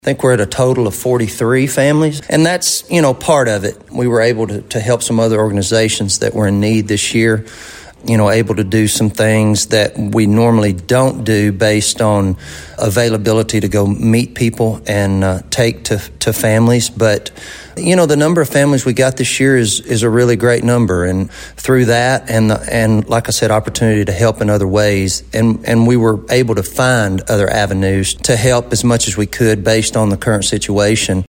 I think we're at a total of 43 families, and that's, part of it. We were able to help some other organizations that were in need this year, able to do some things that we normally don't do based on availability to go meet people and take to families. But, the number of families we got this year is a really great number. And through that and like I said, opportunity to help in other ways. And we were able to find other avenues to help as much as we could based on the current situation.